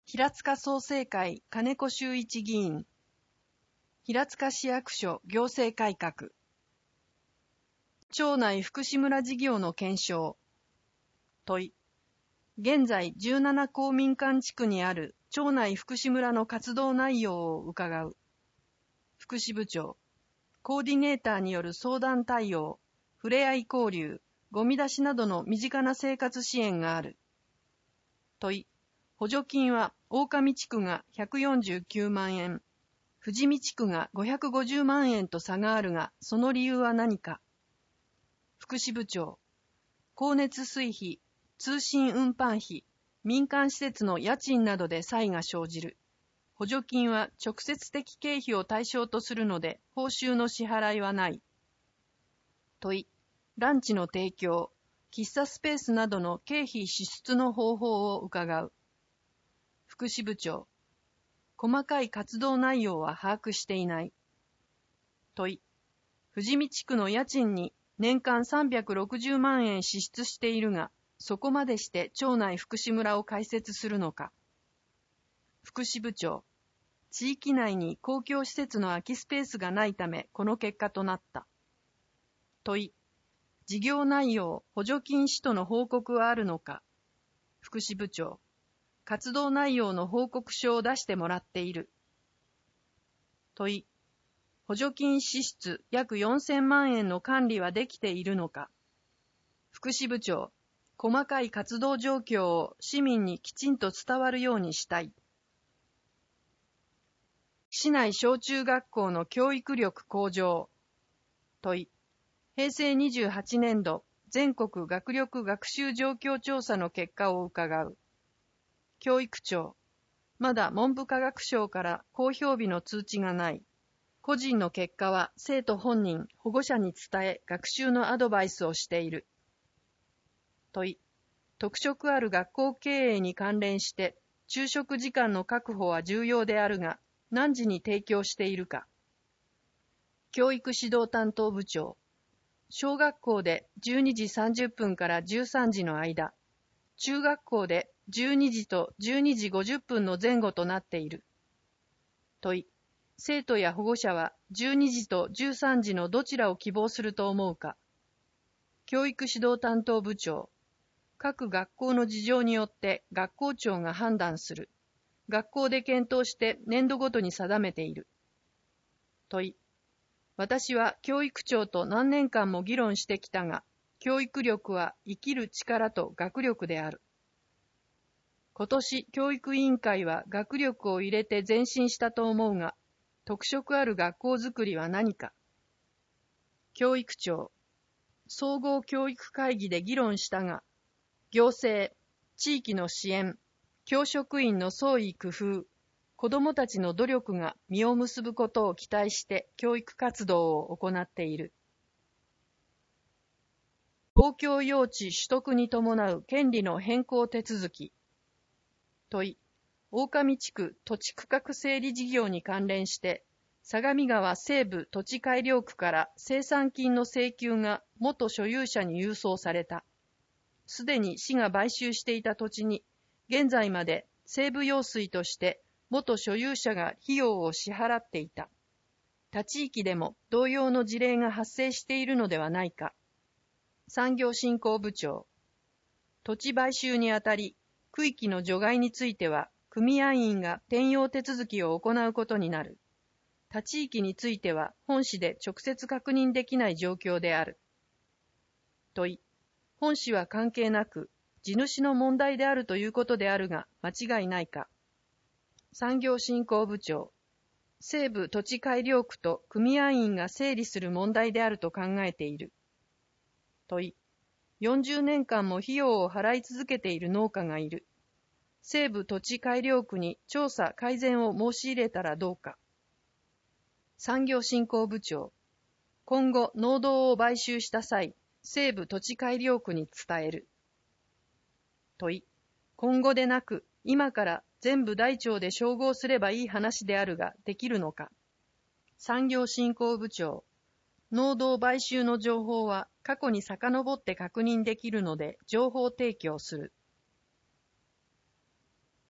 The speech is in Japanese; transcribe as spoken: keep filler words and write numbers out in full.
平塚創成会金子修一議員。平塚市役所行政改革。町内福祉村事業の検証。問い。現在じゅうなな公民館地区にある町内福祉村の活動内容を伺う。福祉部長。コーディネーターによる相談対応、ふれあい交流、ゴミ出しなどの身近な生活支援がある。問い。補助金は大上地区がひゃくよんじゅうきゅうまんえん、富士見地区がごひゃくごじゅうまんえんと差があるが、その理由は何か。福祉部長。光熱水費、通信運搬費、民間施設の家賃などで差異が生じる。補助金は直接的経費を対象とするので、報酬の支払いはない。問い。ランチの提供、喫茶スペースなどの経費支出の方法を伺う。福祉部長。細かい活動内容は把握していない。問い。富士見地区の家賃に年間さんびゃくろくじゅうまんえん支出しているが、そこまでして町内福祉村を開設するのか。福祉部長。地域内に公共施設の空きスペースがないため、この結果となった。問い。事業内容、補助金使途の報告はあるのか。福祉部長。活動内容の報告書を出してもらっている。問い。補助金支出約よんせんまんえんの管理はできているのか。福祉部長。細かい活動状況を市民にきちんと伝わるようにしたい。市内小中学校の教育力向上。問い。へいせいにじゅうはちねんど全国学力学習状況調査の結果を伺う。教育長。まだ文部科学省から公表日の通知がない。個人の結果は生徒本人、保護者に伝え学習のアドバイスをしている。問い。特色ある学校経営に関連して昼食時間の確保は重要であるが、何時に提供しているか。教育指導担当部長。小学校でじゅうにじさんじゅっぷんからじゅうさんじの間、中学校でじゅうにじとじゅうにじごじゅっぷんの前後となっている。問い。生徒や保護者はじゅうにじとじゅうさんじのどちらを希望すると思うか。教育指導担当部長。各学校の事情によって学校長が判断する。学校で検討して年度ごとに定めている。問い。私は教育長と何年間も議論してきたが、教育力は生きる力と学力である。今年、教育委員会は学力を入れて前進したと思うが、特色ある学校づくりは何か。教育長。総合教育会議で議論したが、行政、地域の支援、教職員の創意工夫、子どもたちの努力が実を結ぶことを期待して教育活動を行っている。公共用地取得に伴う権利の変更手続き。問い。大上地区土地区画整理事業に関連して、相模川西部土地改良区から清算金の請求が元所有者に郵送された。すでに市が買収していた土地に、現在まで西部用水として元所有者が費用を支払っていた。他地域でも同様の事例が発生しているのではないか。産業振興部長。土地買収にあたり、区域の除外については、組合員が転用手続きを行うことになる。他地域については、本市で直接確認できない状況である。問い。本市は関係なく、地主の問題であるということであるが、間違いないか。産業振興部長。西部土地改良区と組合員が整理する問題であると考えている。問い。よんじゅうねんかんも費用を払い続けている農家がいる。西部土地改良区に調査改善を申し入れたらどうか。産業振興部長。今後農道を買収した際、西部土地改良区に伝える。問い。今後でなく、今から全部台帳で照合すればいい話であるが、できるのか。産業振興部長。農道買収の情報は過去に遡って確認できるので情報提供する。